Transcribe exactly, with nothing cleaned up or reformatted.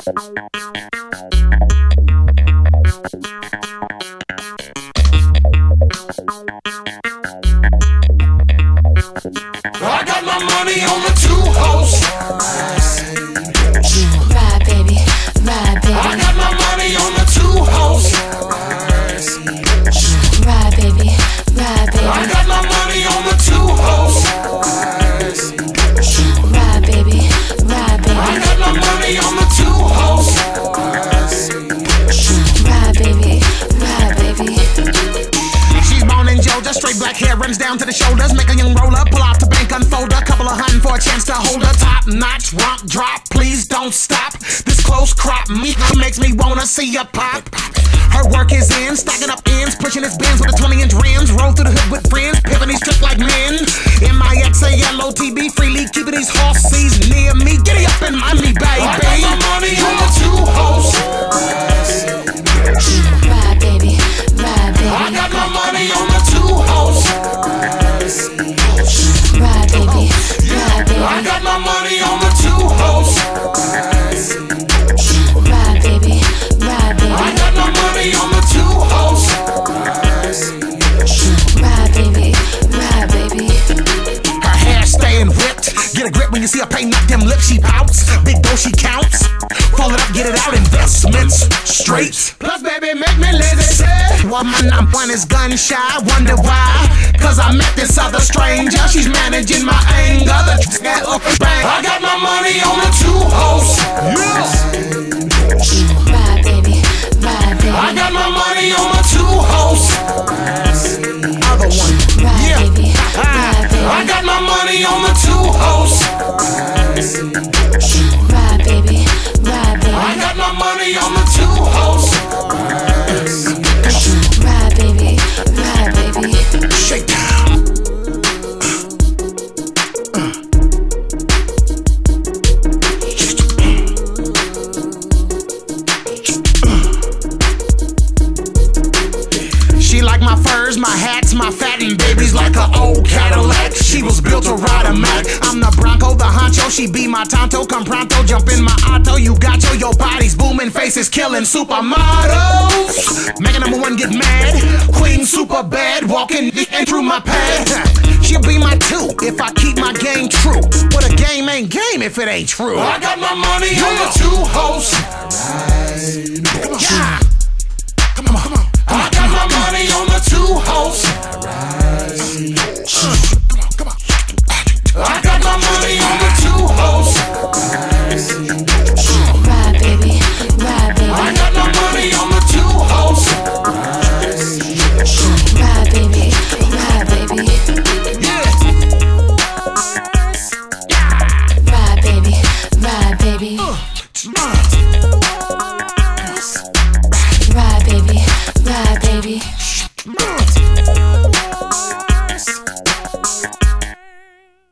I got my money on the two-horse. Ride, baby, ride, baby. I got my money on the two-horse. Ride, baby, ride, baby. I got my money on the two-horse. Ride, baby, ride, baby. I got my money on the two-horse. Ride, baby, ride, baby. She's born in Georgia, straight black hair runs down to the shoulders. Make a young roller, pull off the bank, unfold her. Couple of hun for a chance to hold her. Top notch, rump drop, please don't stop. This close crop me makes me wanna see her pop. Her work is in, stacking up ends, pushing his bins with a twenty inch rims. Roll through the hood with friends, pimping these trips like men. M I X A L O T B, freely keeping these horses near me. Giddy up and mind me, baby. I got my money on the two-horse. Ride, baby, ride, baby. I got my money on the two-horse. Ride, baby, ride, baby. I got my money on the two-horse. Ride, baby, ride, baby. I got my money on the two-horse. Ride, baby, ride, baby. Her hair staying whipped. Get a grip when you see her painting up them lips. She pouts, big dough she counts. Fold it up, get it out, investments straight. Plus, baby, make me lazy. Woman, I'm one is gun shy. Wonder why? Cause I met this other stranger. She's managing my anger. The get up and bang. I got my money on the two-horse. Ride, baby, ride, baby. I got my money on the two-horse. Other one. Ride, Yeah. baby, ride, baby. I got my money on the two-horse. Ride, baby, ride, baby. I got my money on the two-horse. Ride, baby, ride, baby. Shake down. She like my furs, my hats, my fatting babies like an old Cadillac. She was built to ride a Mac. I'm the Bronco, the honcho. She be my tonto. Come pronto, jump in my auto. You got yo, your body's booming, faces killing supermodels. Make a number one get mad. Queen super bad, walking in through my pad. She'll be my two if I keep my game true. But a game ain't game if it ain't true. I got my money on the two-horse. Yeah. Come on, come on. I got my money on the two-horse. Come on, come on. I got my money on the two-horse. Ride, baby, ride, baby. I got my money on the two-horse. Ride, baby, ride, baby. Yeah. Ride, baby, ride, baby. Uh,